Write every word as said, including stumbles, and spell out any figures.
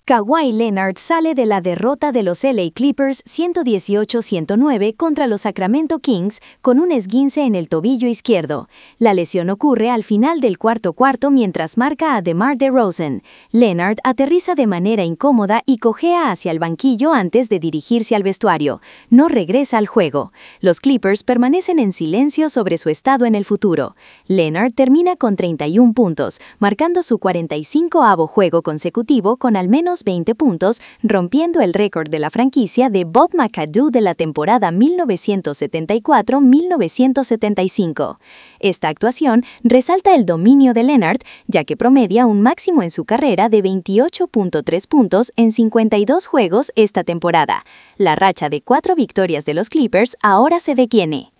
Kawhi Leonard sale de la derrota de los L A Clippers ciento dieciocho a ciento nueve contra los Sacramento Kings con un esguince en el tobillo izquierdo. La lesión ocurre al final del cuarto cuarto mientras marca a DeMar DeRozan. Leonard aterriza de manera incómoda y cojea hacia el banquillo antes de dirigirse al vestuario. No regresa al juego. Los Clippers permanecen en silencio sobre su estado en el futuro. Leonard termina con treinta y un puntos, marcando su cuarenta y cincoavo juego consecutivo con al menos veinte puntos, rompiendo el récord de la franquicia de Bob McAdoo de la temporada mil novecientos setenta y cuatro a mil novecientos setenta y cinco. Esta actuación resalta el dominio de Leonard, ya que promedia un máximo en su carrera de veintiocho punto tres puntos en cincuenta y dos juegos esta temporada. La racha de cuatro victorias de los Clippers ahora se detiene.